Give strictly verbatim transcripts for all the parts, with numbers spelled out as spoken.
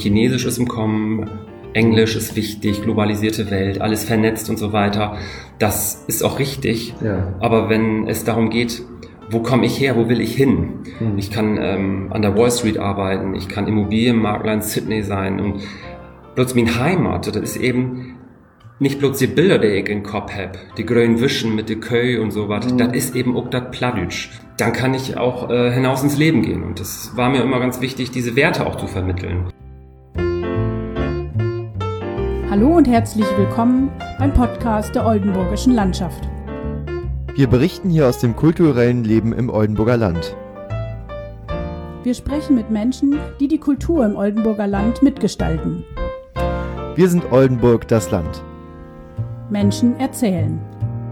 Chinesisch ist im Kommen, Englisch ist wichtig, globalisierte Welt, alles vernetzt und so weiter. Das ist auch richtig. Ja. Aber wenn es darum geht, wo komme ich her, wo will ich hin? Hm. Ich kann ähm, an der Wall Street arbeiten, ich kann Immobilienmakler in Sydney sein und plötzlich meine Heimat, das ist eben nicht bloß die Bilder, die ich im Kopf habe, die grünen Wischen mit der Köy und so was, mhm. das ist eben auch das Plattdeutsch. Dann kann ich auch äh, hinaus ins Leben gehen und das war mir immer ganz wichtig, diese Werte auch zu vermitteln. Hallo und herzlich willkommen beim Podcast der Oldenburgischen Landschaft. Wir berichten hier aus dem kulturellen Leben im Oldenburger Land. Wir sprechen mit Menschen, die die Kultur im Oldenburger Land mitgestalten. Wir sind Oldenburg, das Land. Menschen erzählen.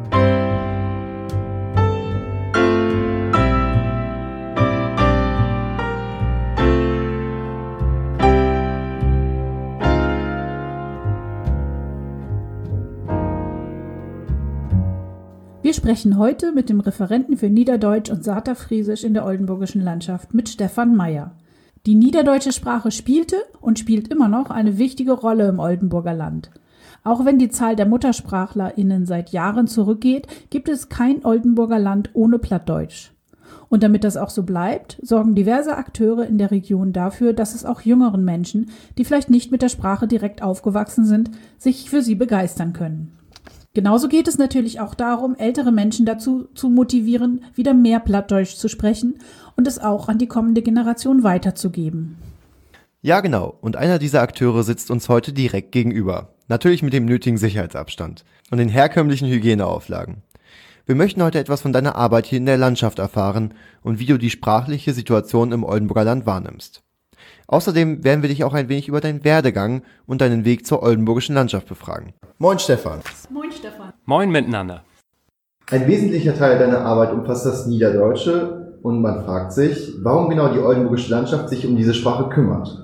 Wir sprechen heute mit dem Referenten für Niederdeutsch und Saterfriesisch in der Oldenburgischen Landschaft, mit Stefan Meyer. Die niederdeutsche Sprache spielte und spielt immer noch eine wichtige Rolle im Oldenburger Land. Auch wenn die Zahl der MuttersprachlerInnen seit Jahren zurückgeht, gibt es kein Oldenburger Land ohne Plattdeutsch. Und damit das auch so bleibt, sorgen diverse Akteure in der Region dafür, dass es auch jüngeren Menschen, die vielleicht nicht mit der Sprache direkt aufgewachsen sind, sich für sie begeistern können. Genauso geht es natürlich auch darum, ältere Menschen dazu zu motivieren, wieder mehr Plattdeutsch zu sprechen und es auch an die kommende Generation weiterzugeben. Ja, genau. Und einer dieser Akteure sitzt uns heute direkt gegenüber. Natürlich mit dem nötigen Sicherheitsabstand und den herkömmlichen Hygieneauflagen. Wir möchten heute etwas von deiner Arbeit hier in der Landschaft erfahren und wie du die sprachliche Situation im Oldenburger Land wahrnimmst. Außerdem werden wir dich auch ein wenig über deinen Werdegang und deinen Weg zur Oldenburgischen Landschaft befragen. Moin Stefan. Moin Stefan. Moin miteinander. Ein wesentlicher Teil deiner Arbeit umfasst das Niederdeutsche und man fragt sich, warum genau die Oldenburgische Landschaft sich um diese Sprache kümmert.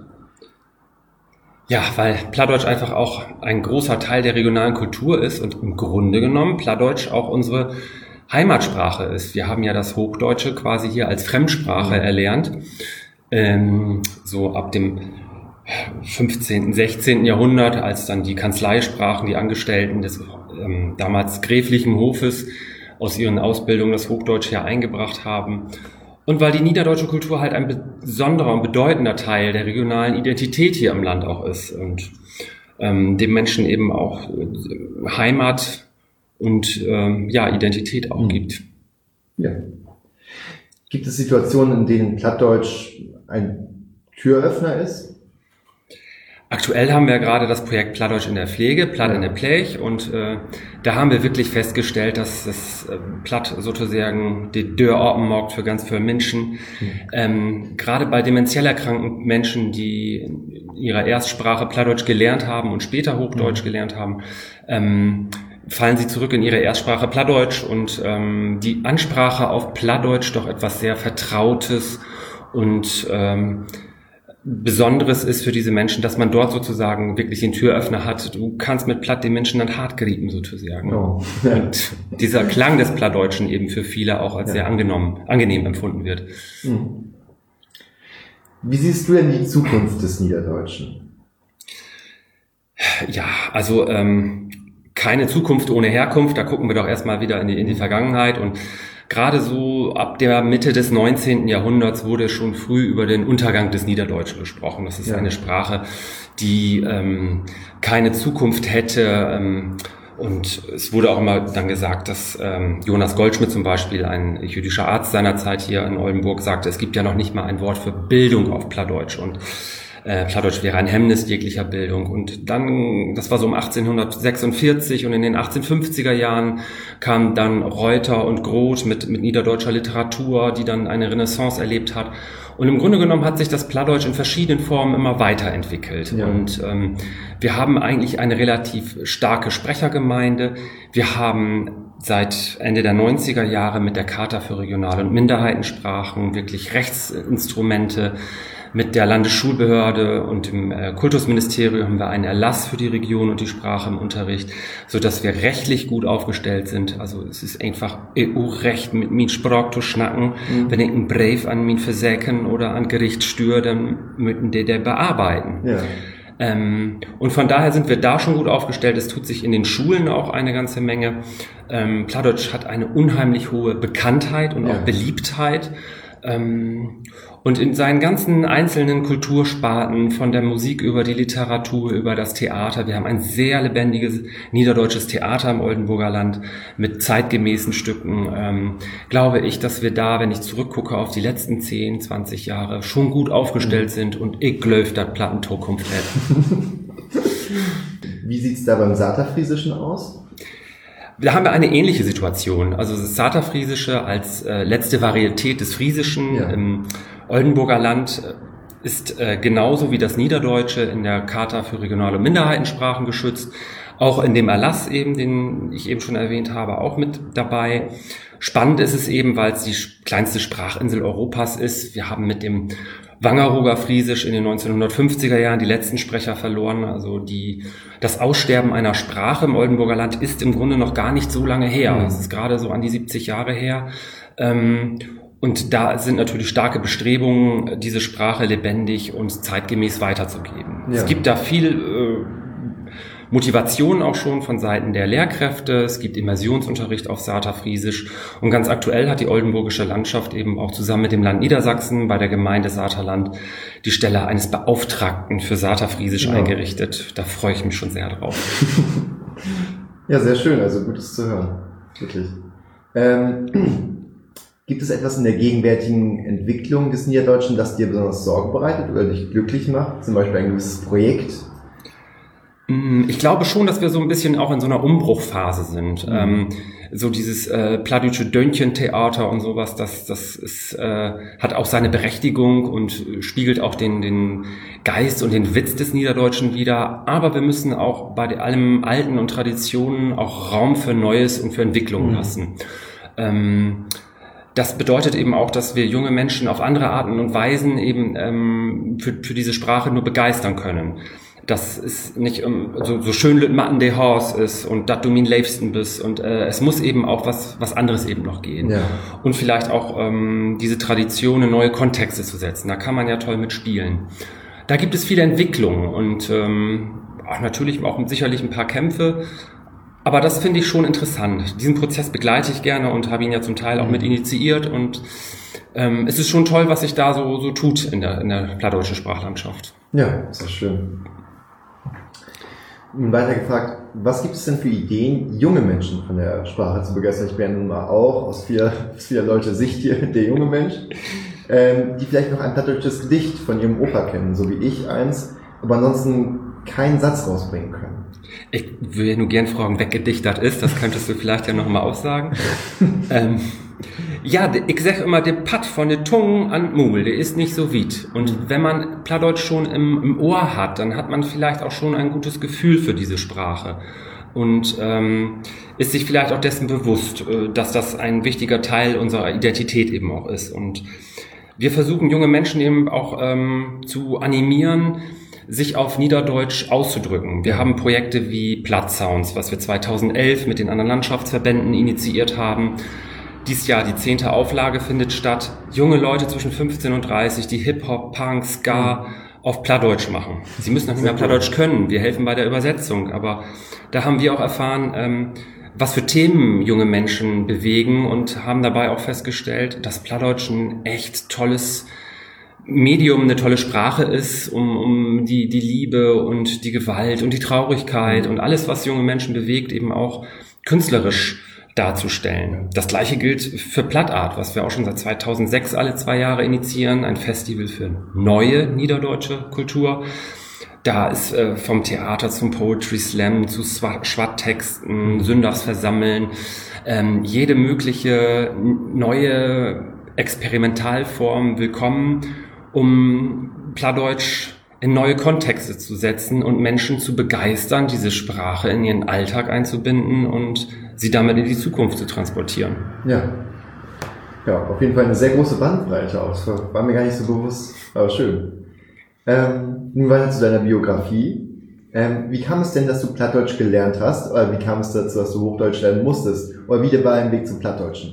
Ja, weil Plattdeutsch einfach auch ein großer Teil der regionalen Kultur ist und im Grunde genommen Plattdeutsch auch unsere Heimatsprache ist. Wir haben ja das Hochdeutsche quasi hier als Fremdsprache erlernt. Ähm, so ab dem fünfzehnten, sechzehnten Jahrhundert, als dann die Kanzleisprachen, die Angestellten des ähm, damals gräflichen Hofes aus ihren Ausbildungen das Hochdeutsche ja eingebracht haben. Und weil die niederdeutsche Kultur halt ein besonderer und bedeutender Teil der regionalen Identität hier im Land auch ist und ähm, dem Menschen eben auch äh, Heimat und ähm, ja Identität auch mhm. gibt. Ja. Gibt es Situationen, in denen Plattdeutsch ein Türöffner ist? Aktuell haben wir gerade das Projekt Plattdeutsch in der Pflege, Platt in der Pflege, und äh, da haben wir wirklich festgestellt, dass das äh, Platt sozusagen die Tür offen macht für ganz viele Menschen. Mhm. Ähm, gerade bei demenziell erkrankten Menschen, die in ihrer Erstsprache Plattdeutsch gelernt haben und später Hochdeutsch mhm. gelernt haben, ähm, fallen sie zurück in ihre Erstsprache Plattdeutsch und ähm, die Ansprache auf Plattdeutsch doch etwas sehr Vertrautes und ähm, Besonderes ist für diese Menschen, dass man dort sozusagen wirklich den Türöffner hat. Du kannst mit Platt den Menschen dann hart grieben sozusagen. Oh. Und dieser Klang des Plattdeutschen eben für viele auch als ja. sehr angenommen, angenehm empfunden wird. Wie siehst du denn die Zukunft des Niederdeutschen? Ja, also ähm, keine Zukunft ohne Herkunft. Da gucken wir doch erstmal wieder in die, in die Vergangenheit. Und gerade so ab der Mitte des neunzehnten Jahrhunderts wurde schon früh über den Untergang des Niederdeutschen gesprochen. Das ist ja. eine Sprache, die ähm, keine Zukunft hätte. Ähm, und es wurde auch immer dann gesagt, dass ähm, Jonas Goldschmidt zum Beispiel, ein jüdischer Arzt seiner Zeit hier in Oldenburg, sagte, es gibt ja noch nicht mal ein Wort für Bildung auf Plattdeutsch. Und Äh, Plattdeutsch wäre ein Hemmnis jeglicher Bildung. Und dann, das war so um achtzehnhundertsechsundvierzig, und in den achtzehnhundertfünfziger Jahren kamen dann Reuter und Groth mit, mit niederdeutscher Literatur, die dann eine Renaissance erlebt hat. Und im Grunde genommen hat sich das Plattdeutsch in verschiedenen Formen immer weiterentwickelt. Ja. Und ähm, wir haben eigentlich eine relativ starke Sprechergemeinde. Wir haben seit Ende der neunziger Jahre mit der Charta für Regional- und Minderheitensprachen wirklich Rechtsinstrumente. Mit der Landesschulbehörde und dem äh, Kultusministerium haben wir einen Erlass für die Region und die Sprache im Unterricht, so dass wir rechtlich gut aufgestellt sind. Also es ist einfach E U-Recht mit min Sprach zu schnacken. Mhm. Wenn ich einen Brief an min versäken oder an Gericht stür, dann müssen die der bearbeiten. Ja. Ähm, und von daher sind wir da schon gut aufgestellt. Es tut sich in den Schulen auch eine ganze Menge. Ähm, Plattdeutsch hat eine unheimlich hohe Bekanntheit und auch ja. Beliebtheit. Ähm, und in seinen ganzen einzelnen Kultursparten, von der Musik über die Literatur, über das Theater, wir haben ein sehr lebendiges niederdeutsches Theater im Oldenburger Land mit zeitgemäßen Stücken, ähm, glaube ich, dass wir da, wenn ich zurückgucke auf die letzten zehn, zwanzig Jahre, schon gut aufgestellt sind und ich glaube, dass Platten Zukunft hätten. Wie sieht's da beim Saterfriesischen aus? Da haben wir eine ähnliche Situation. Also das Saterfriesische als äh, letzte Varietät des Friesischen ja. im Oldenburger Land ist äh, genauso wie das Niederdeutsche in der Charta für regionale Minderheitensprachen geschützt. Auch in dem Erlass eben, den ich eben schon erwähnt habe, auch mit dabei. Spannend ist es eben, weil es die kleinste Sprachinsel Europas ist. Wir haben mit dem Wangerooger Friesisch in den neunzehnhundertfünfziger Jahren die letzten Sprecher verloren. Also die, das Aussterben einer Sprache im Oldenburger Land ist im Grunde noch gar nicht so lange her. Es ist gerade so an die siebzig Jahre her. Und da sind natürlich starke Bestrebungen, diese Sprache lebendig und zeitgemäß weiterzugeben. Ja. Es gibt da viel Motivation auch schon von Seiten der Lehrkräfte. Es gibt Immersionsunterricht auf Saterfriesisch. Und ganz aktuell hat die oldenburgische Landschaft eben auch zusammen mit dem Land Niedersachsen bei der Gemeinde Saterland die Stelle eines Beauftragten für Saterfriesisch ja. eingerichtet. Da freue ich mich schon sehr drauf. Ja, sehr schön. Also Gutes zu hören. Wirklich. Ähm, gibt es etwas in der gegenwärtigen Entwicklung des Niederdeutschen, das dir besonders Sorge bereitet oder dich glücklich macht? Zum Beispiel ein gewisses Projekt? Ich glaube schon, dass wir so ein bisschen auch in so einer Umbruchphase sind. Mhm. Ähm, so dieses äh, plattdeutsche Döntchen-Theater und sowas, das, das ist, äh, hat auch seine Berechtigung und spiegelt auch den, den Geist und den Witz des Niederdeutschen wider. Aber wir müssen auch bei allem Alten und Traditionen auch Raum für Neues und für Entwicklung mhm. lassen. Ähm, Das bedeutet eben auch, dass wir junge Menschen auf andere Arten und Weisen eben ähm, für, für diese Sprache nur begeistern können. Dass es nicht um, so, so schön Lütmatten de Haus ist und dat du min Leifsten bist und äh, es muss eben auch was was anderes eben noch gehen. Ja. Und vielleicht auch ähm, diese Tradition in neue Kontexte zu setzen. Da kann man ja toll mitspielen. Da gibt es viele Entwicklungen und ähm, auch natürlich auch sicherlich ein paar Kämpfe. Aber das finde ich schon interessant. Diesen Prozess begleite ich gerne und habe ihn ja zum Teil auch mit initiiert. Und ähm, es ist schon toll, was sich da so, so tut in der, in der plattdeutschen Sprachlandschaft. Ja, das ist schön. Und weiter gefragt, was gibt es denn für Ideen, junge Menschen von der Sprache zu begeistern? Ich bin nun mal auch aus vier, aus vier Leute Sicht hier der junge Mensch, ähm, die vielleicht noch ein plattdeutsches Gedicht von ihrem Opa kennen, so wie ich eins, aber ansonsten keinen Satz rausbringen können. Ich würde nur gern fragen, wer gedichtet ist. Das könntest du vielleicht ja noch mal aussagen. ähm, ja, ich sag immer, der Patt von der Tunge an Mul, der ist nicht so weit. Und wenn man Plattdeutsch schon im, im Ohr hat, dann hat man vielleicht auch schon ein gutes Gefühl für diese Sprache. Und ähm, ist sich vielleicht auch dessen bewusst, äh, dass das ein wichtiger Teil unserer Identität eben auch ist. Und wir versuchen, junge Menschen eben auch ähm, zu animieren, sich auf Niederdeutsch auszudrücken. Wir haben Projekte wie Plattsounds, was wir zweitausendelf mit den anderen Landschaftsverbänden initiiert haben. Dies Jahr die zehnte Auflage findet statt. Junge Leute zwischen fünfzehn und dreißig, die Hip-Hop, Punk, Ska auf Plattdeutsch machen. Sie müssen noch nicht mehr Plattdeutsch können. Wir helfen bei der Übersetzung. Aber da haben wir auch erfahren, ähm, was für Themen junge Menschen bewegen und haben dabei auch festgestellt, dass Plattdeutsch ein echt tolles Medium, eine tolle Sprache ist, um, um die, die Liebe und die Gewalt und die Traurigkeit und alles, was junge Menschen bewegt, eben auch künstlerisch darzustellen. Das Gleiche gilt für Plattart, was wir auch schon seit zweitausendsechs alle zwei Jahre initiieren, ein Festival für neue niederdeutsche Kultur. Da ist äh, vom Theater zum Poetry Slam, zu Schwatttexten, Sündagsversammeln, ähm, jede mögliche neue Experimentalform willkommen, um Plattdeutsch in neue Kontexte zu setzen und Menschen zu begeistern, diese Sprache in ihren Alltag einzubinden und sie damit in die Zukunft zu transportieren. Ja, ja, auf jeden Fall eine sehr große Bandbreite auch. Das war mir gar nicht so bewusst, aber schön. Ähm, nun weiter zu deiner Biografie. Ähm, wie kam es denn, dass du Plattdeutsch gelernt hast? Oder wie kam es dazu, dass du Hochdeutsch lernen musstest? Oder wie war dein Weg zum Plattdeutschen?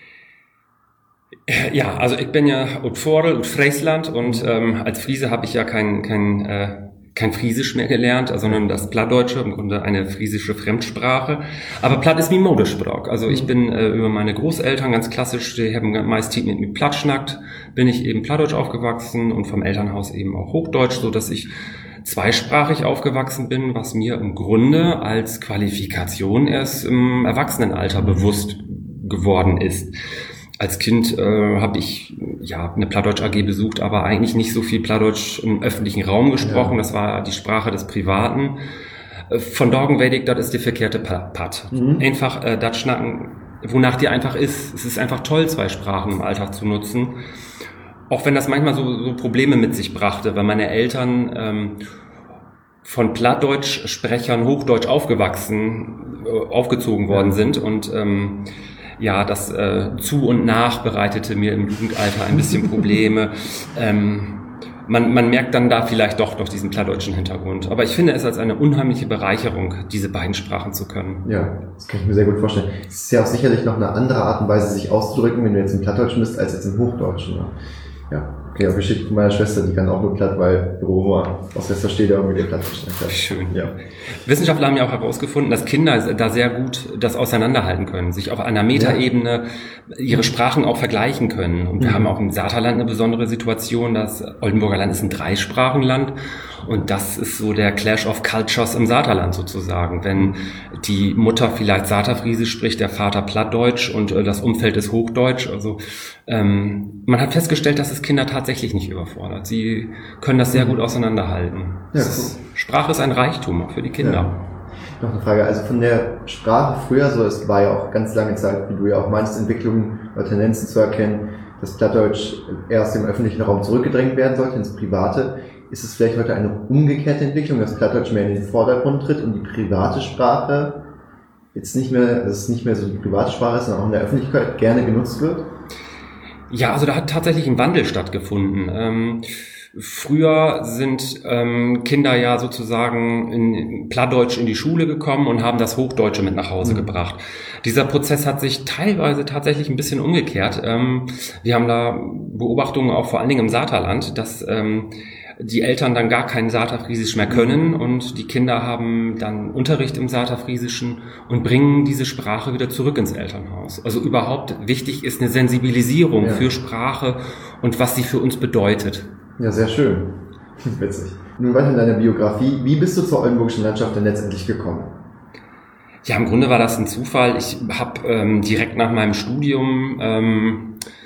Ja, also ich bin ja aus Vorl und Friesland und ähm, als Friese habe ich ja kein kein äh, kein Friesisch mehr gelernt, sondern das Plattdeutsche, im Grunde eine friesische Fremdsprache. Aber Platt ist wie Modesprach. Also ich bin äh, über meine Großeltern ganz klassisch, die haben meist mit mir Platt schnackt, bin ich eben Plattdeutsch aufgewachsen und vom Elternhaus eben auch Hochdeutsch, so dass ich zweisprachig aufgewachsen bin, was mir im Grunde als Qualifikation erst im Erwachsenenalter bewusst geworden ist. Als Kind äh, habe ich ja eine Plattdeutsch A G besucht, aber eigentlich nicht so viel Plattdeutsch im öffentlichen Raum gesprochen. Ja. Das war die Sprache des Privaten. Äh, von Dorgenwedig, das ist die verkehrte Part. Mhm. Einfach äh, das schnacken, wonach dir einfach ist. Es ist einfach toll, zwei Sprachen im Alltag zu nutzen. Auch wenn das manchmal so, so Probleme mit sich brachte, weil meine Eltern ähm, von Plattdeutsch-Sprechern Hochdeutsch aufgewachsen, äh, aufgezogen worden sind und ähm, ja, das äh, zu und nach bereitete mir im Jugendalter ein bisschen Probleme. ähm, man, man merkt dann da vielleicht doch noch diesen plattdeutschen Hintergrund. Aber ich finde es als eine unheimliche Bereicherung, diese beiden Sprachen zu können. Ja, das kann ich mir sehr gut vorstellen. Es ist ja auch sicherlich noch eine andere Art und Weise, sich auszudrücken, wenn du jetzt im Plattdeutschen bist, als jetzt im Hochdeutschen. Ne? Ja, okay, auch Geschichte von meiner Schwester, die kann auch nur Platt, weil Büro aus Westerstede irgendwie der Plattdeutsch. Schön. Ja. Wissenschaftler haben ja auch herausgefunden, dass Kinder da sehr gut das auseinanderhalten können, sich auf einer Metaebene ihre Sprachen auch vergleichen können. Und wir mhm. haben auch im Saterland eine besondere Situation, das Oldenburger Land ist ein Dreisprachenland. Und das ist so der Clash of Cultures im Saterland sozusagen. Wenn die Mutter vielleicht Saterfriesisch spricht, der Vater Plattdeutsch und äh, das Umfeld ist Hochdeutsch. Also ähm, man hat festgestellt, dass es Kinder tatsächlich nicht überfordert. Sie können das sehr gut auseinanderhalten. Ja, ist, Sprache ist ein Reichtum auch für die Kinder. Ja. Noch eine Frage, also von der Sprache früher, so es war ja auch ganz lange Zeit, wie du ja auch meinst, Entwicklungen oder Tendenzen zu erkennen, dass Plattdeutsch eher aus dem öffentlichen Raum zurückgedrängt werden sollte, ins Private. Ist es vielleicht heute eine umgekehrte Entwicklung, dass Plattdeutsch mehr in den Vordergrund tritt und die private Sprache jetzt nicht mehr, dass es nicht mehr so die private Sprache ist, sondern auch in der Öffentlichkeit gerne genutzt wird? Ja, also da hat tatsächlich ein Wandel stattgefunden. Ähm, früher sind ähm, Kinder ja sozusagen in Plattdeutsch in die Schule gekommen und haben das Hochdeutsche mit nach Hause mhm. gebracht. Dieser Prozess hat sich teilweise tatsächlich ein bisschen umgekehrt. Ähm, wir haben da Beobachtungen auch vor allen Dingen im Saterland, dass ähm, die Eltern dann gar kein Saterfriesisch mehr können und die Kinder haben dann Unterricht im Saterfriesischen und bringen diese Sprache wieder zurück ins Elternhaus. Also überhaupt wichtig ist eine Sensibilisierung ja. für Sprache und was sie für uns bedeutet. Ja, sehr schön. Witzig. Nun weiter in deiner Biografie. Wie bist du zur oldenburgischen Landschaft denn letztendlich gekommen? Ja, im Grunde war das ein Zufall. Ich habe ähm, direkt nach meinem Studium ähm,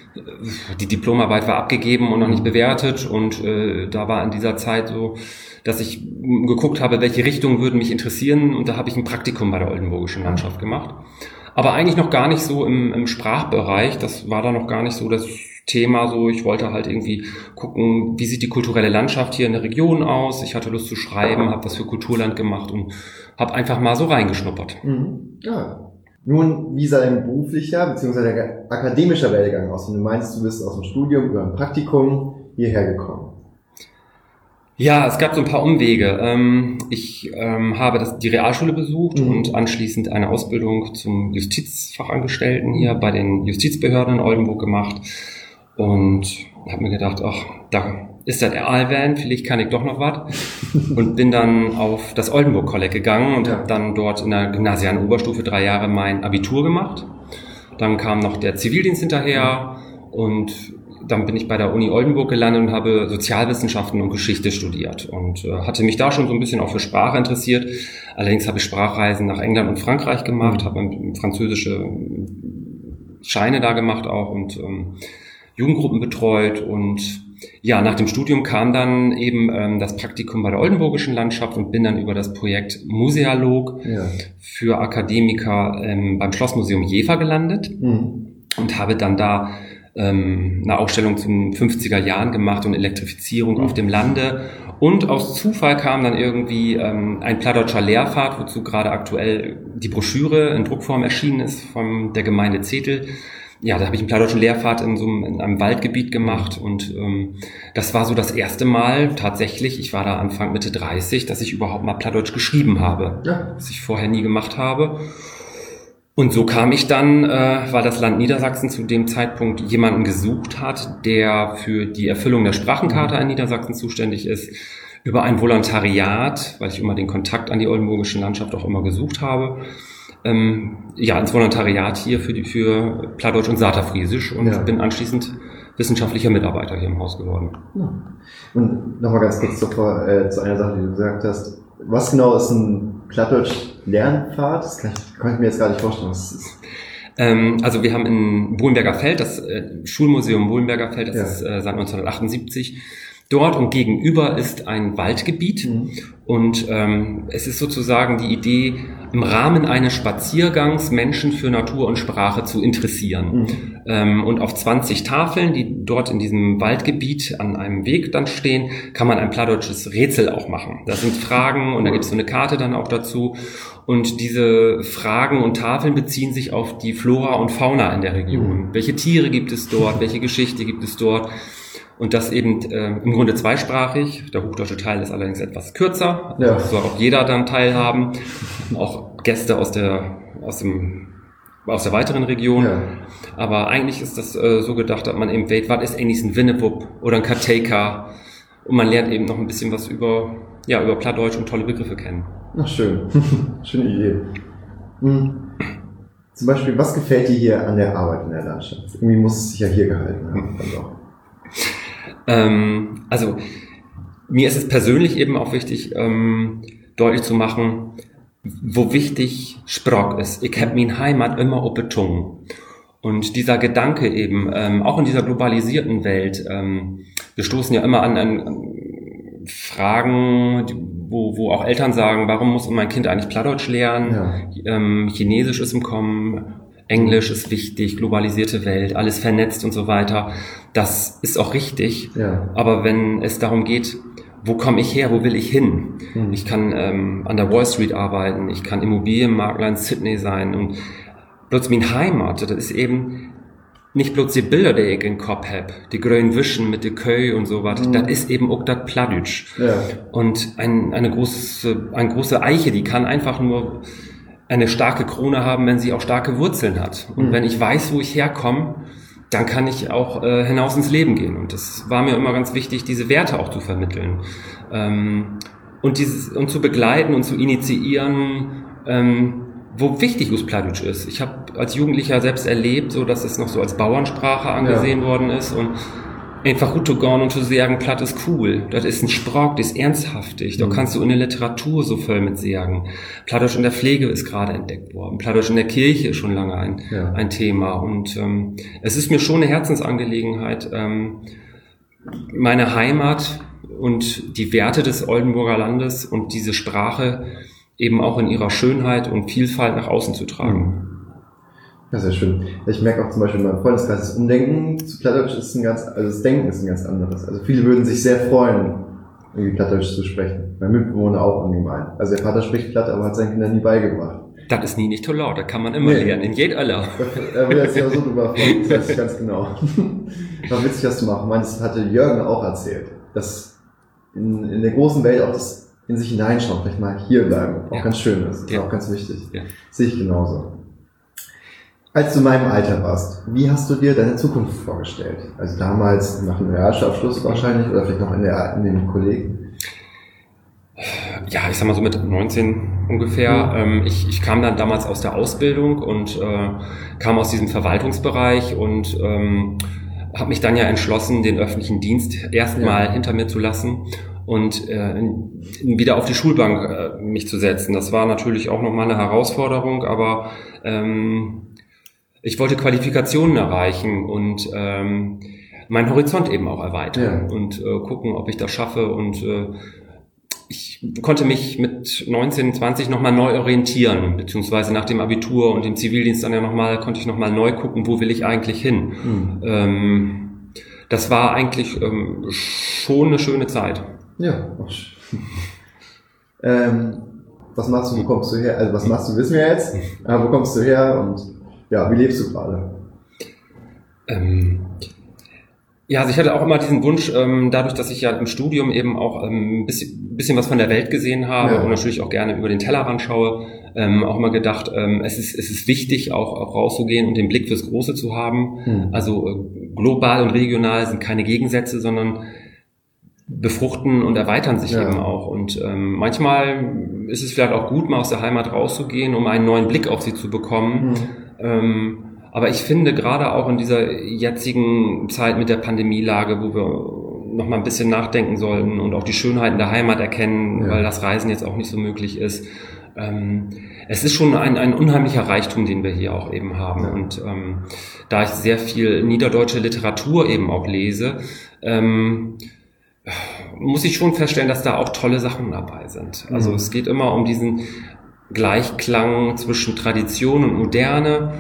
die Diplomarbeit war abgegeben und noch nicht bewertet und äh, da war in dieser Zeit so, dass ich geguckt habe, welche Richtungen würden mich interessieren und da habe ich ein Praktikum bei der oldenburgischen Landschaft gemacht. Aber eigentlich noch gar nicht so im, im Sprachbereich, das war da noch gar nicht so das Thema, so ich wollte halt irgendwie gucken, wie sieht die kulturelle Landschaft hier in der Region aus. Ich hatte Lust zu schreiben, habe was für Kulturland gemacht und habe einfach mal so reingeschnuppert. Mhm. Ja. Nun, wie sah dein beruflicher bzw. der akademischer Werdegang aus? Und du meinst, du bist aus dem Studium über ein Praktikum hierher gekommen. Ja, es gab so ein paar Umwege. Ich ähm, habe das, die Realschule besucht mhm. und anschließend eine Ausbildung zum Justizfachangestellten hier bei den Justizbehörden in Oldenburg gemacht und habe mir gedacht, ach, da ist das Aalwern, vielleicht kann ich doch noch was. Und bin dann auf das Oldenburg-Kolleg gegangen und ja. habe dann dort in der gymnasialen Oberstufe drei Jahre mein Abitur gemacht. Dann kam noch der Zivildienst hinterher und dann bin ich bei der Uni Oldenburg gelandet und habe Sozialwissenschaften und Geschichte studiert und äh, hatte mich da schon so ein bisschen auch für Sprache interessiert. Allerdings habe ich Sprachreisen nach England und Frankreich gemacht, mhm. habe französische Scheine da gemacht auch und ähm, Jugendgruppen betreut und ja, nach dem Studium kam dann eben ähm, das Praktikum bei der Oldenburgischen Landschaft und bin dann über das Projekt Musealog ja. für Akademiker ähm, beim Schlossmuseum Jever gelandet mhm. und habe dann da ähm, eine Ausstellung zum fünfziger Jahren gemacht und Elektrifizierung mhm. auf dem Lande. Und aus Zufall kam dann irgendwie ähm, ein plattdeutscher Lehrpfad, wozu gerade aktuell die Broschüre in Druckform erschienen ist von der Gemeinde Zetel. ja, da habe ich einen plattdeutschen Lehrpfad in so einem, in einem Waldgebiet gemacht und ähm, das war so das erste Mal tatsächlich, ich war da Anfang Mitte dreißig, dass ich überhaupt mal Plattdeutsch geschrieben habe, ja. Was ich vorher nie gemacht habe. Und so kam ich dann, äh, weil das Land Niedersachsen zu dem Zeitpunkt jemanden gesucht hat, der für die Erfüllung der Sprachencharta in Niedersachsen zuständig ist, über ein Volontariat, weil ich immer den Kontakt an die oldenburgische Landschaft auch immer gesucht habe, ähm, ja, ins Volontariat hier für die, für Plattdeutsch und Saterfriesisch und ja. bin anschließend wissenschaftlicher Mitarbeiter hier im Haus geworden. Ja. Und nochmal ganz kurz zuvor, äh, zu einer Sache, die du gesagt hast. Was genau ist ein Plattdeutsch-Lernpfad? Das kann ich, kann ich mir jetzt gar nicht vorstellen, was es ist. Ähm, also wir haben in Bohlenberger Feld, das äh, Schulmuseum Bohlenberger Feld, das ja. ist äh, seit neunzehnhundertachtundsiebzig dort und gegenüber ist ein Waldgebiet mhm. und ähm, es ist sozusagen die Idee, im Rahmen eines Spaziergangs Menschen für Natur und Sprache zu interessieren. Mhm. Ähm, und auf zwanzig Tafeln, die dort in diesem Waldgebiet an einem Weg dann stehen, kann man ein plattdeutsches Rätsel auch machen. Da sind Fragen und da gibt es so eine Karte dann auch dazu. Und diese Fragen und Tafeln beziehen sich auf die Flora und Fauna in der Region. Mhm. Welche Tiere gibt es dort? Welche Geschichte gibt es dort? Und das eben äh, im Grunde zweisprachig. Der hochdeutsche Teil ist allerdings etwas kürzer. Ja. Also soll auch jeder dann teilhaben. Auch Gäste aus der aus dem aus der weiteren Region. Ja. Aber eigentlich ist das äh, so gedacht, dass man eben weiß, was ist eigentlich ein Winnewup oder ein Kateka. Und man lernt eben noch ein bisschen was über ja über Plattdeutsch und tolle Begriffe kennen. Ach, schön. Schöne Idee. Hm. Zum Beispiel, was gefällt dir hier an der Arbeit in der Landschaft? Irgendwie muss es sich ja hier gehalten haben. Also. Ähm, also mir ist es persönlich eben auch wichtig, ähm, deutlich zu machen, wo wichtig Sprach ist. Ich habe meine Heimat immer auf der Zunge. Und dieser Gedanke eben, ähm, auch in dieser globalisierten Welt, ähm, wir stoßen ja immer an, an Fragen, wo, wo auch Eltern sagen, warum muss mein Kind eigentlich Plattdeutsch lernen? Ja. Ähm, Chinesisch ist im Kommen, Englisch ist wichtig, globalisierte Welt, alles vernetzt und so weiter. Das ist auch richtig. Ja. Aber wenn es darum geht, wo komme ich her, wo will ich hin? Mhm. Ich kann ähm, an der Wall Street arbeiten, ich kann Immobilienmakler in Sydney sein und bloß meine Heimat, das ist eben nicht bloß die Bilder, die ich im Kopf hab, die grünen Wischen mit der Köy und so was, mhm. das ist eben auch das Plattdeutsch. Ja. Und ein, eine große, eine große Eiche, die kann einfach nur eine starke Krone haben, wenn sie auch starke Wurzeln hat. Und mhm. wenn ich weiß, wo ich herkomme, dann kann ich auch äh, hinaus ins Leben gehen. Und das war mir immer ganz wichtig, diese Werte auch zu vermitteln. Ähm, und dieses und zu begleiten und zu initiieren, ähm, wo wichtig us Plattdeutsch ist. Ich habe als Jugendlicher selbst erlebt, so dass es noch so als Bauernsprache angesehen ja. worden ist und einfach gut zu gehen und zu sagen, Platt ist cool. Das ist ein Sprach, das ist ernsthaftig. Da mhm. kannst du in der Literatur so voll mit sagen. Plattdeutsch in der Pflege ist gerade entdeckt worden. Plattdeutsch in der Kirche ist schon lange ein, ja. ein Thema. Und ähm, es ist mir schon eine Herzensangelegenheit, ähm, meine Heimat und die Werte des Oldenburger Landes und diese Sprache eben auch in ihrer Schönheit und Vielfalt nach außen zu tragen. Mhm. Ja, sehr schön. Ich merke auch zum Beispiel in meinem Freundeskreis, das Umdenken zu Plattdeutsch ist ein ganz, also das Denken ist ein ganz anderes. Also viele würden sich sehr freuen, irgendwie Plattdeutsch zu sprechen. Mein Mitbewohner auch ungemein. Also der Vater spricht Platt, aber hat seinen Kindern nie beigebracht. Das ist nie nicht so laut, da kann man immer nee. lernen, in jedem Alter. Er will jetzt ja so drüber freuen, das weiß ich ganz genau. War witzig, was du machst. Das hatte Jürgen auch erzählt, dass in, in der großen Welt auch das in sich hineinschauen, vielleicht mal hier bleiben, auch ja. ganz schön ist. Das ja. ist auch ganz wichtig. Ja. Sehe ich genauso. Als du in meinem Alter warst, wie hast du dir deine Zukunft vorgestellt? Also damals nach dem Realschulabschluss wahrscheinlich oder vielleicht noch in, der, in den Kollegen? Ja, ich sag mal so mit neunzehn ungefähr. Mhm. Ähm, ich, ich kam dann damals aus der Ausbildung und äh, kam aus diesem Verwaltungsbereich und ähm, habe mich dann ja entschlossen, den öffentlichen Dienst erstmal ja. hinter mir zu lassen und äh, wieder auf die Schulbank äh, mich zu setzen. Das war natürlich auch nochmal eine Herausforderung, aber ähm, ich wollte Qualifikationen erreichen und ähm, meinen Horizont eben auch erweitern ja. und äh, gucken, ob ich das schaffe. Und äh, ich konnte mich mit neunzehn, zwanzig nochmal neu orientieren, beziehungsweise nach dem Abitur und dem Zivildienst dann ja nochmal, konnte ich nochmal neu gucken, wo will ich eigentlich hin. Mhm. Ähm, das war eigentlich ähm, schon eine schöne Zeit. Ja. ähm, was machst du, wo kommst du her? Also was machst du, wissen wir jetzt. Aber wo kommst du her und ja, wie lebst du gerade? Ähm, ja, also ich hatte auch immer diesen Wunsch, ähm, dadurch, dass ich ja im Studium eben auch ähm, ein bisschen, bisschen was von der Welt gesehen habe, ja, und natürlich auch gerne über den Tellerrand schaue, ähm, auch immer gedacht, ähm, es ist es ist wichtig, auch, auch rauszugehen und den Blick fürs Große zu haben. Mhm. Also äh, global und regional sind keine Gegensätze, sondern befruchten und erweitern sich, ja, eben auch. Und ähm, manchmal ist es vielleicht auch gut, mal aus der Heimat rauszugehen, um einen neuen Blick auf sie zu bekommen. Mhm. Ähm, Aber ich finde, gerade auch in dieser jetzigen Zeit mit der Pandemielage, wo wir noch mal ein bisschen nachdenken sollten und auch die Schönheiten der Heimat erkennen, ja, weil das Reisen jetzt auch nicht so möglich ist. Ähm, es ist schon ein, ein unheimlicher Reichtum, den wir hier auch eben haben. Ja. Und ähm, da ich sehr viel niederdeutsche Literatur eben auch lese, ähm, muss ich schon feststellen, dass da auch tolle Sachen dabei sind. Also mhm. es geht immer um diesen Gleichklang zwischen Tradition und Moderne.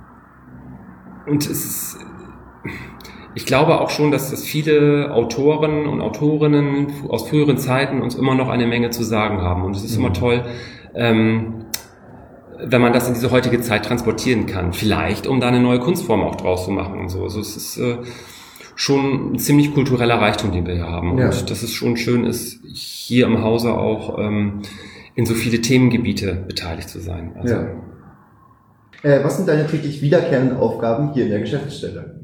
Und es ist, ich glaube auch schon, dass es viele Autoren und Autorinnen aus früheren Zeiten uns immer noch eine Menge zu sagen haben. Und es ist mhm. immer toll, ähm, wenn man das in diese heutige Zeit transportieren kann. Vielleicht, um da eine neue Kunstform auch draus zu machen und so. Also es ist äh, schon ein ziemlich kultureller Reichtum, den wir hier haben. Ja. Und dass es schon schön ist, hier im Hause auch ähm, in so viele Themengebiete beteiligt zu sein. Also, ja. Äh, was sind deine täglich wiederkehrenden Aufgaben hier in der Geschäftsstelle?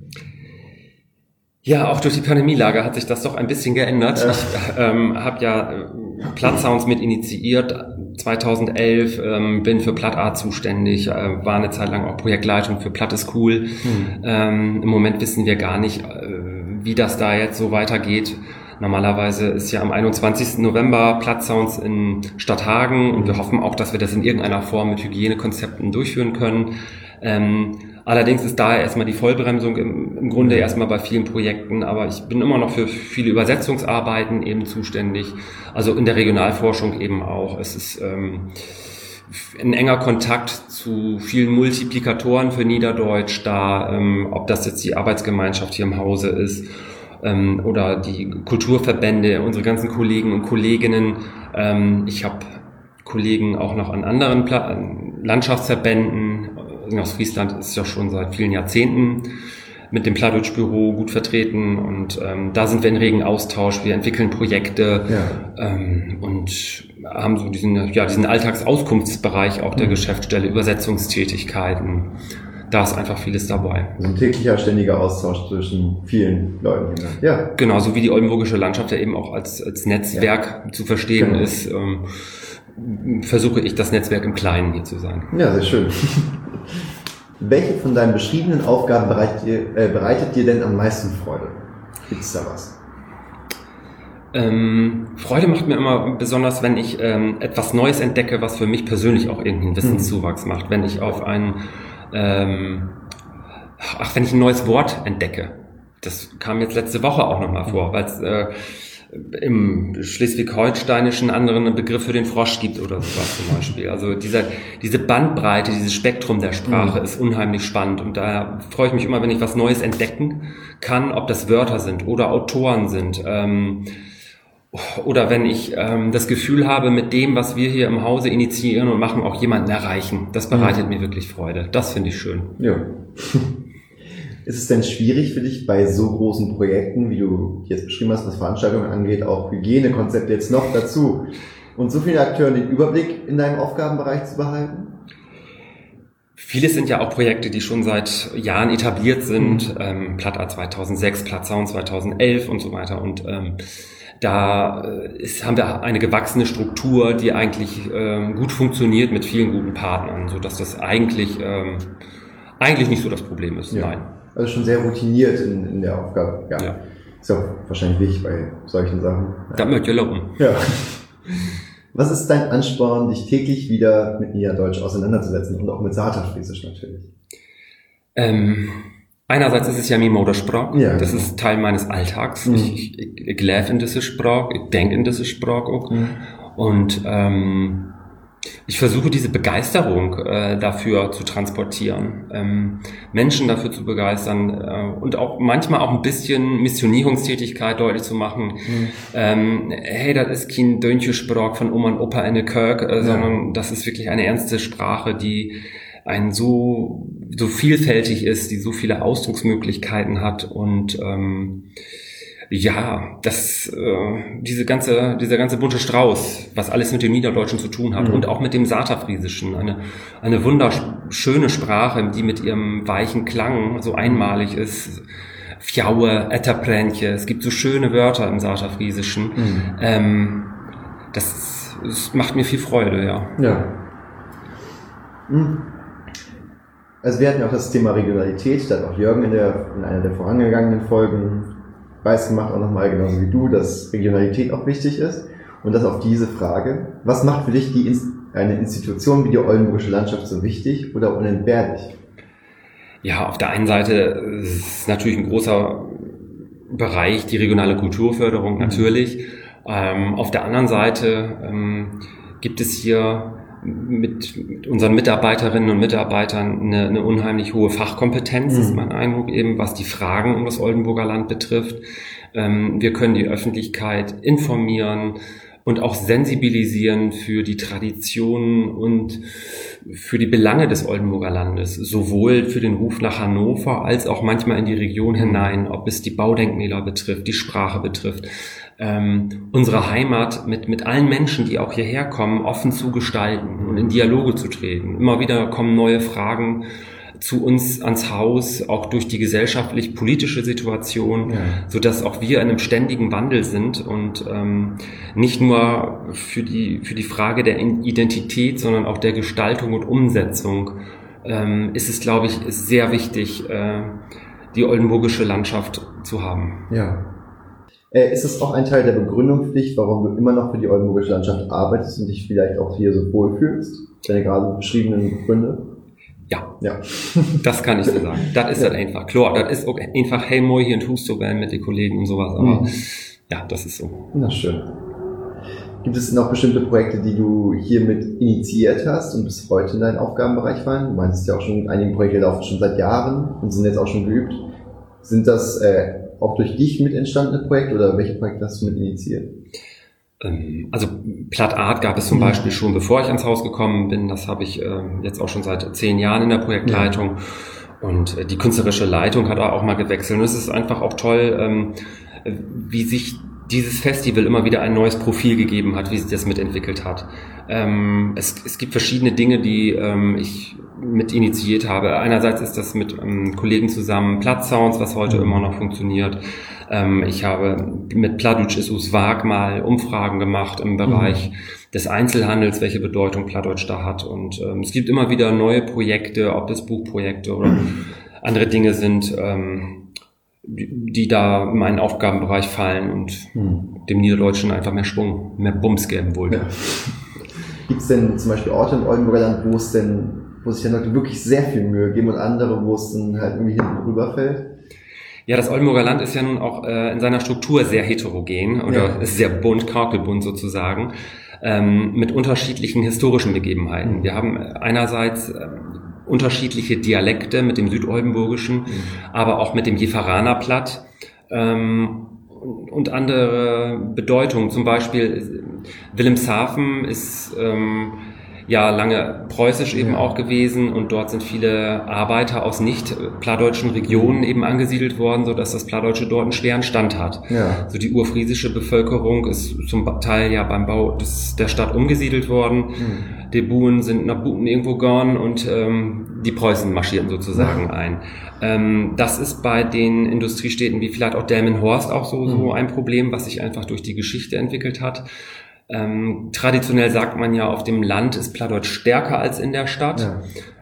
Ja, auch durch die Pandemielage hat sich das doch ein bisschen geändert. Ja. Ich ähm, habe ja äh, Plattsounds mit initiiert, zweitausendelf, ähm, bin für Plattart zuständig, äh, war eine Zeit lang auch Projektleitung für Platt ist cool. Hm. Ähm, im Moment wissen wir gar nicht, äh, wie das da jetzt so weitergeht. Normalerweise ist ja am einundzwanzigsten November Plattsounds in Stadthagen und wir hoffen auch, dass wir das in irgendeiner Form mit Hygienekonzepten durchführen können. Ähm, allerdings ist da erstmal die Vollbremsung im, im Grunde erstmal bei vielen Projekten, aber ich bin immer noch für viele Übersetzungsarbeiten eben zuständig, also in der Regionalforschung eben auch. Es ist ähm, ein enger Kontakt zu vielen Multiplikatoren für Niederdeutsch da, ähm, ob das jetzt die Arbeitsgemeinschaft hier im Hause ist oder die Kulturverbände, unsere ganzen Kollegen und Kolleginnen. Ich habe Kollegen auch noch an anderen Pla- Landschaftsverbänden. Aus Friesland ist ja schon seit vielen Jahrzehnten mit dem Plattdeutsch-Büro gut vertreten und ähm, da sind wir in regen Austausch. Wir entwickeln Projekte, ja, ähm, und haben so diesen, ja, diesen Alltagsauskunftsbereich auch der mhm. Geschäftsstelle, Übersetzungstätigkeiten. Da ist einfach vieles dabei. Also ein täglicher, ständiger Austausch zwischen vielen Leuten. Ja. Genau, so wie die oldenburgische Landschaft ja eben auch als, als Netzwerk ja. zu verstehen genau. ist, ähm, versuche ich, das Netzwerk im Kleinen hier zu sein. Ja, sehr schön. Welche von deinen beschriebenen Aufgaben bereitet dir, äh, bereitet dir denn am meisten Freude? Gibt es da was? Ähm, Freude macht mir immer besonders, wenn ich ähm, etwas Neues entdecke, was für mich persönlich auch irgendeinen Wissenszuwachs mhm. macht. Wenn ich auf einen Ähm, ach, wenn ich ein neues Wort entdecke, das kam jetzt letzte Woche auch nochmal vor, weil es äh, im Schleswig-Holsteinischen anderen Begriff für den Frosch gibt oder sowas zum Beispiel. Also dieser, diese Bandbreite, dieses Spektrum der Sprache mhm. ist unheimlich spannend und da freue ich mich immer, wenn ich was Neues entdecken kann, ob das Wörter sind oder Autoren sind. Ähm, Oder wenn ich ähm, das Gefühl habe, mit dem, was wir hier im Hause initiieren und machen, auch jemanden erreichen. Das bereitet mhm. mir wirklich Freude. Das finde ich schön. Ja. Ist es denn schwierig für dich bei so großen Projekten, wie du jetzt beschrieben hast, was Veranstaltungen angeht, auch Hygienekonzepte jetzt noch dazu und so viele Akteure den Überblick in deinem Aufgabenbereich zu behalten? Vieles sind ja auch Projekte, die schon seit Jahren etabliert sind. Mhm. Ähm, Plattart zweitausendsechs, Plattsound zweitausendelf und so weiter. Und ähm, Da ist, haben wir eine gewachsene Struktur, die eigentlich ähm, gut funktioniert mit vielen guten Partnern, so dass das eigentlich ähm, eigentlich nicht so das Problem ist. Ja. Nein. Also schon sehr routiniert in, in der Aufgabe. Ja. ja. Ist auch wahrscheinlich wichtig bei solchen Sachen. Ja. Das möchte ich loben. Ja. Was ist dein Ansporn, dich täglich wieder mit Niederdeutsch auseinanderzusetzen und auch mit Saterfriesisch natürlich? Ähm, Einerseits ist es ja mein Muttersprach, ja, das genau. ist Teil meines Alltags. Mhm. Ich, ich, ich lebe in dieser Sprache, ich denke in dieser Sprache auch. Mhm. Und ähm, ich versuche diese Begeisterung äh, dafür zu transportieren, ähm, Menschen dafür zu begeistern äh, und auch manchmal auch ein bisschen Missionierungstätigkeit deutlich zu machen. Mhm. Ähm, hey, das ist kein Döntje-Sprach von Oma und Opa in der Kirche, äh, ja. sondern das ist wirklich eine ernste Sprache, die ein so so vielfältig ist, die so viele Ausdrucksmöglichkeiten hat und ähm, ja, das äh, diese ganze dieser ganze bunte Strauß, was alles mit dem Niederdeutschen zu tun hat, mhm. und auch mit dem Saterfriesischen, eine eine wunderschöne Sprache, die mit ihrem weichen Klang so einmalig ist. Fjaue, Etterpränche, es gibt so schöne Wörter im Saterfriesischen. Mhm. Ähm, das, das macht mir viel Freude, ja. Ja. Mhm. Also wir hatten ja auch das Thema Regionalität, da hat auch Jürgen in, der, in einer der vorangegangenen Folgen weiß gemacht, auch nochmal genauso wie du, dass Regionalität auch wichtig ist. Und das auf diese Frage, was macht für dich die eine Institution wie die Oldenburgische Landschaft so wichtig oder unentbehrlich? Ja, auf der einen Seite ist natürlich ein großer Bereich die regionale Kulturförderung, natürlich. Ähm, auf der anderen Seite ähm, gibt es hier mit, mit unseren Mitarbeiterinnen und Mitarbeitern eine, eine unheimlich hohe Fachkompetenz, mhm. ist mein Eindruck eben, was die Fragen um das Oldenburger Land betrifft. Ähm, wir können die Öffentlichkeit informieren und auch sensibilisieren für die Traditionen und für die Belange des Oldenburger Landes, sowohl für den Ruf nach Hannover als auch manchmal in die Region hinein, ob es die Baudenkmäler betrifft, die Sprache betrifft, ähm, unsere Heimat mit mit allen Menschen, die auch hierher kommen, offen zu gestalten und in Dialoge zu treten. Immer wieder kommen neue Fragen zu uns ans Haus, auch durch die gesellschaftlich-politische Situation, ja. sodass auch wir in einem ständigen Wandel sind und ähm, nicht nur für die für die Frage der Identität, sondern auch der Gestaltung und Umsetzung ähm, ist es, glaube ich, sehr wichtig, äh, die oldenburgische Landschaft zu haben. Ja. Äh, ist es auch ein Teil der Begründung für dich, warum du immer noch für die oldenburgische Landschaft arbeitest und dich vielleicht auch hier so wohlfühlst? Deine gerade beschriebenen Gründe? Ja, ja, das kann ich so sagen. Das ist ja. halt einfach. Klar, das ist auch einfach hey moi hier in Husto werden mit den Kollegen und sowas, aber mhm. ja, das ist so. Na schön. Gibt es noch bestimmte Projekte, die du hiermit initiiert hast und bis heute in deinen Aufgabenbereich fallen? Du meinst ja auch schon, einige Projekte laufen schon seit Jahren und sind jetzt auch schon geübt. Sind das äh, auch durch dich mit entstandene Projekte oder welche Projekte hast du mit initiiert? Also Platt Art gab es zum Beispiel schon, bevor ich ans Haus gekommen bin. Das habe ich äh, jetzt auch schon seit zehn Jahren in der Projektleitung. Ja. Und äh, die künstlerische Leitung hat auch mal gewechselt. Und es ist einfach auch toll, ähm, wie sich dieses Festival immer wieder ein neues Profil gegeben hat, wie sich das mitentwickelt hat. Ähm, es, es gibt verschiedene Dinge, die ähm, ich mit initiiert habe. Einerseits ist das mit ähm, Kollegen zusammen Platt Sounds, was heute mhm. immer noch funktioniert. Ähm, ich habe mit Plattdeutsch ist us Wag mal Umfragen gemacht im Bereich mhm. des Einzelhandels, welche Bedeutung Plattdeutsch da hat. Und ähm, es gibt immer wieder neue Projekte, ob das Buchprojekte oder mhm. andere Dinge sind, ähm, die, die da in meinen Aufgabenbereich fallen und mhm. dem Niederdeutschen einfach mehr Schwung, mehr Bums geben wollte. Ja. Gibt es denn zum Beispiel Orte im Oldenburger Land, wo es denn, wo sich dann Leute wirklich sehr viel Mühe geben und andere, wo es dann halt irgendwie hinten rüberfällt? Ja, das Oldenburger Land ist ja nun auch äh, in seiner Struktur sehr heterogen oder ja. ist sehr bunt, kakelbunt sozusagen, ähm, mit unterschiedlichen historischen Begebenheiten. Mhm. Wir haben einerseits äh, unterschiedliche Dialekte mit dem Südoldenburgischen, mhm. aber auch mit dem Jeferanerplatt ähm, und andere Bedeutungen. Zum Beispiel Wilhelmshaven ist ähm, ja lange preußisch eben ja. auch gewesen und dort sind viele Arbeiter aus nicht plattdeutschen Regionen eben angesiedelt worden, so dass das Plattdeutsche dort einen schweren Stand hat. Ja. So die urfriesische Bevölkerung ist zum Teil ja beim Bau des, der Stadt umgesiedelt worden. Mhm. Die Buhen sind nach Buten irgendwo gone und ähm, die Preußen marschierten sozusagen ja. ein. Ähm, das ist bei den Industriestädten wie vielleicht auch Delmenhorst auch so, mhm. so ein Problem, was sich einfach durch die Geschichte entwickelt hat. Ähm, traditionell sagt man ja, auf dem Land ist Plattdeutsch stärker als in der Stadt. Ja.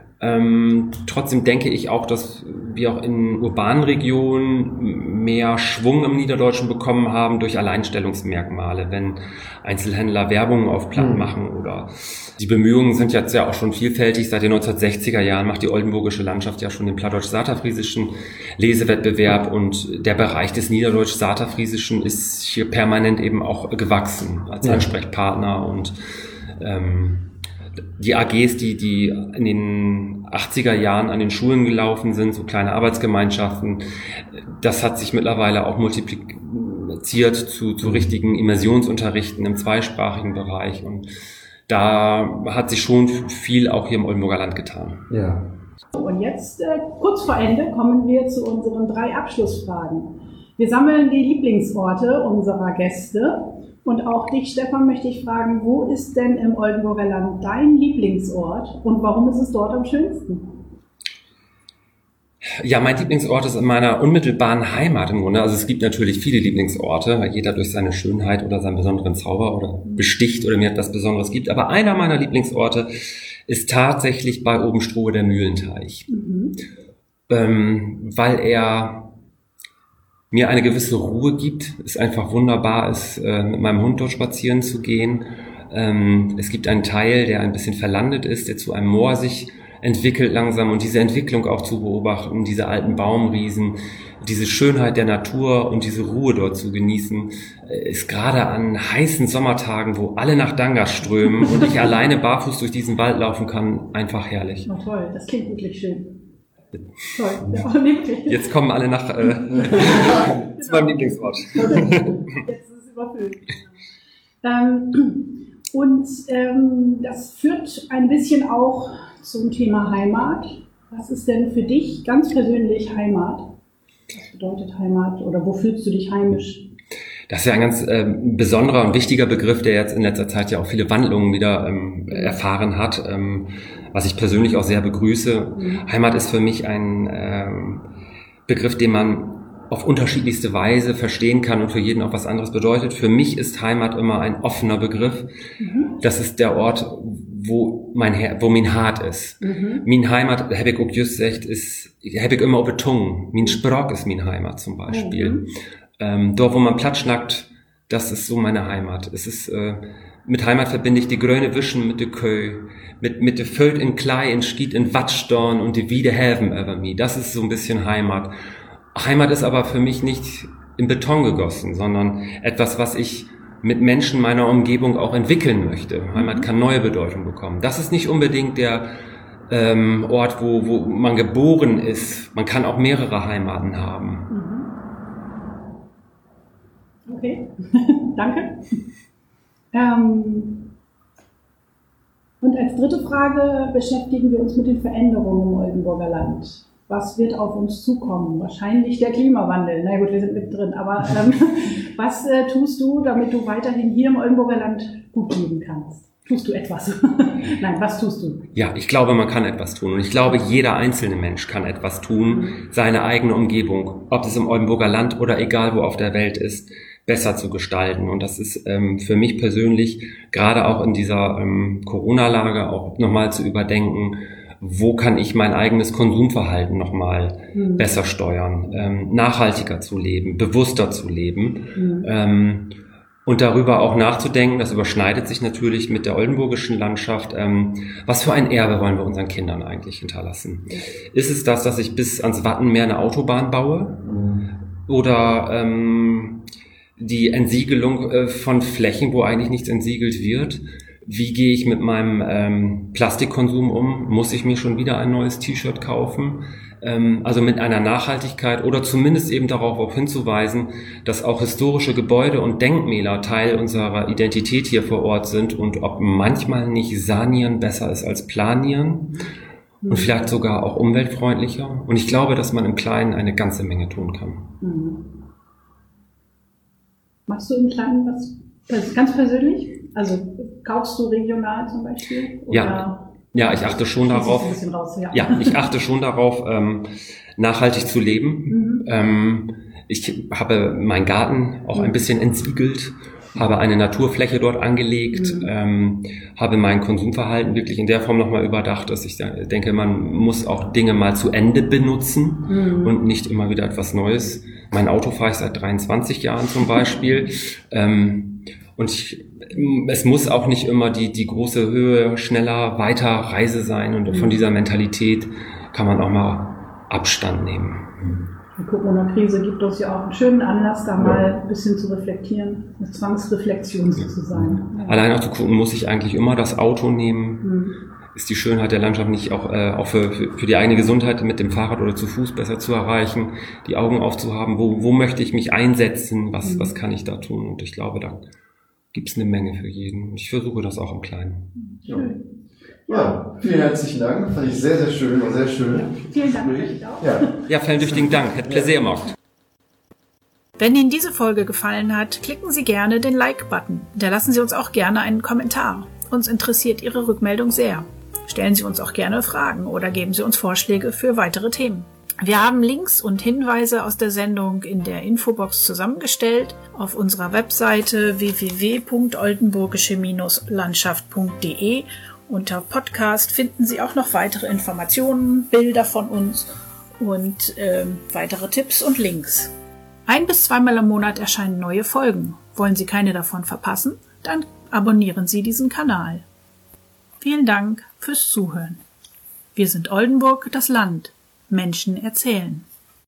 Ähm, trotzdem denke ich auch, dass wir auch in urbanen Regionen mehr Schwung im Niederdeutschen bekommen haben durch Alleinstellungsmerkmale, wenn Einzelhändler Werbung auf Platt mhm. machen oder die Bemühungen sind jetzt ja auch schon vielfältig. Seit den neunzehnhundertsechziger Jahren macht die oldenburgische Landschaft ja schon den plattdeutsch-saterfriesischen Lesewettbewerb und der Bereich des niederdeutsch-saterfriesischen ist hier permanent eben auch gewachsen als ja. Ansprechpartner und ähm, die A Gs, die, die in den achtziger Jahren an den Schulen gelaufen sind, so kleine Arbeitsgemeinschaften, das hat sich mittlerweile auch multipliziert zu, zu richtigen Immersionsunterrichten im zweisprachigen Bereich und da hat sich schon viel auch hier im Oldenburger Land getan. Ja. Und jetzt, äh, kurz vor Ende, kommen wir zu unseren drei Abschlussfragen. Wir sammeln die Lieblingsorte unserer Gäste. Und auch dich, Stefan, möchte ich fragen, wo ist denn im Oldenburger Land dein Lieblingsort und warum ist es dort am schönsten? Ja, mein Lieblingsort ist in meiner unmittelbaren Heimat im Grunde. Also es gibt natürlich viele Lieblingsorte, weil jeder durch seine Schönheit oder seinen besonderen Zauber oder besticht oder mir etwas Besonderes gibt. Aber einer meiner Lieblingsorte ist tatsächlich bei Obenstrohe der Mühlenteich, mhm. ähm, weil er mir eine gewisse Ruhe gibt, es einfach wunderbar ist, äh, mit meinem Hund dort spazieren zu gehen. Ähm, es gibt einen Teil, der ein bisschen verlandet ist, der zu einem Moor sich entwickelt langsam und diese Entwicklung auch zu beobachten, diese alten Baumriesen, diese Schönheit der Natur und diese Ruhe dort zu genießen, äh, ist gerade an heißen Sommertagen, wo alle nach Dangas strömen und ich alleine barfuß durch diesen Wald laufen kann, einfach herrlich. Oh, toll, das klingt wirklich schön. Toll, ja, wirklich. Jetzt kommen alle nach äh, zu meinem Lieblingsort. Jetzt ist es überfüllt. Ähm, und ähm, das führt ein bisschen auch zum Thema Heimat. Was ist denn für dich ganz persönlich Heimat? Was bedeutet Heimat oder wo fühlst du dich heimisch? Das ist ja ein ganz äh, besonderer und wichtiger Begriff, der jetzt in letzter Zeit ja auch viele Wandlungen wieder ähm, erfahren hat, ähm, was ich persönlich auch sehr begrüße. Mhm. Heimat ist für mich ein ähm, Begriff, den man auf unterschiedlichste Weise verstehen kann und für jeden auch was anderes bedeutet. Für mich ist Heimat immer ein offener Begriff. Mhm. Das ist der Ort, wo mein Her- wo mein Hart ist. Mhm. Min Heimat, heb ich auch just gesagt, ist, heb ich immer auch betont. Min Sprach ist min Heimat zum Beispiel. Mhm. Ähm, dort, wo man platschnackt, das ist so meine Heimat. Es ist, äh, mit Heimat verbinde ich die grüne Wischen mit de Kö, mit, mit de Völt in Klei, in Schied, in Wattstorn und die Wiede Häven over me. Das ist so ein bisschen Heimat. Heimat ist aber für mich nicht in Beton gegossen, sondern etwas, was ich mit Menschen meiner Umgebung auch entwickeln möchte. Heimat kann neue Bedeutung bekommen. Das ist nicht unbedingt der ähm, Ort, wo, wo man geboren ist. Man kann auch mehrere Heimaten haben. Okay, danke. Ähm, und als dritte Frage beschäftigen wir uns mit den Veränderungen im Oldenburger Land. Was wird auf uns zukommen? Wahrscheinlich der Klimawandel. Na gut, wir sind mittendrin. Aber ähm, was äh, tust du, damit du weiterhin hier im Oldenburger Land gut leben kannst? Tust du etwas? Nein, was tust du? Ja, ich glaube, man kann etwas tun. Und ich glaube, jeder einzelne Mensch kann etwas tun, seine eigene Umgebung, ob es im Oldenburger Land oder egal wo auf der Welt ist, besser zu gestalten. Und das ist ähm, für mich persönlich, gerade auch in dieser ähm, Corona-Lage, auch nochmal zu überdenken, wo kann ich mein eigenes Konsumverhalten nochmal mhm. besser steuern, ähm, nachhaltiger zu leben, bewusster zu leben. Mhm. Ähm, Und darüber auch nachzudenken, das überschneidet sich natürlich mit der oldenburgischen Landschaft. Ähm, was für ein Erbe wollen wir unseren Kindern eigentlich hinterlassen? Ist es das, dass ich bis ans Wattenmeer eine Autobahn baue? Oder ähm, die Entsiegelung äh, von Flächen, wo eigentlich nichts entsiegelt wird? Wie gehe ich mit meinem ähm, Plastikkonsum um? Muss ich mir schon wieder ein neues T-Shirt kaufen? Also mit einer Nachhaltigkeit oder zumindest eben darauf auch hinzuweisen, dass auch historische Gebäude und Denkmäler Teil unserer Identität hier vor Ort sind und ob manchmal nicht sanieren besser ist als planieren und vielleicht sogar auch umweltfreundlicher. Und ich glaube, dass man im Kleinen eine ganze Menge tun kann. Mhm. Machst du im Kleinen was ganz persönlich? Also kaufst du regional zum Beispiel? Oder? Ja. Ja, ich achte schon darauf. Raus, ja. ja, ich achte schon darauf, ähm, nachhaltig zu leben. Mhm. Ähm, ich habe meinen Garten auch mhm. ein bisschen entsiegelt, habe eine Naturfläche dort angelegt, mhm. ähm, habe mein Konsumverhalten wirklich in der Form nochmal überdacht, dass ich denke, man muss auch Dinge mal zu Ende benutzen mhm. und nicht immer wieder etwas Neues. Mein Auto fahre ich seit dreiundzwanzig Jahren zum Beispiel. ähm, und ich Es muss auch nicht immer die, die große Höhe, schneller, weiter Reise sein und von dieser Mentalität kann man auch mal Abstand nehmen. Die Corona-Krise gibt uns ja auch einen schönen Anlass, da mal ein bisschen zu reflektieren, eine Zwangsreflexion sozusagen. Ja. Allein auch zu gucken, muss ich eigentlich immer das Auto nehmen? Mhm. Ist die Schönheit der Landschaft nicht auch, äh, auch für, für, für die eigene Gesundheit mit dem Fahrrad oder zu Fuß besser zu erreichen? Die Augen aufzuhaben, wo, wo möchte ich mich einsetzen? Was, mhm. was kann ich da tun? Und ich glaube, da gibt's eine Menge für jeden. Ich versuche das auch im Kleinen. Ja. Ja, vielen herzlichen Dank. Fand ich sehr, sehr schön. War sehr schön. Ja, vielen Dank. Auch. Ja, ja vielen herzlichen Dank. Hat Pläsier gemacht. Wenn Ihnen diese Folge gefallen hat, klicken Sie gerne den Like-Button. Hinterlassen Sie uns auch gerne einen Kommentar. Uns interessiert Ihre Rückmeldung sehr. Stellen Sie uns auch gerne Fragen oder geben Sie uns Vorschläge für weitere Themen. Wir haben Links und Hinweise aus der Sendung in der Infobox zusammengestellt. Auf unserer Webseite w w w punkt oldenburgische Landschaft punkt d e unter Podcast finden Sie auch noch weitere Informationen, Bilder von uns und äh, weitere Tipps und Links. Ein- bis zweimal im Monat erscheinen neue Folgen. Wollen Sie keine davon verpassen? Dann abonnieren Sie diesen Kanal. Vielen Dank fürs Zuhören. Wir sind Oldenburg, das Land. Menschen erzählen.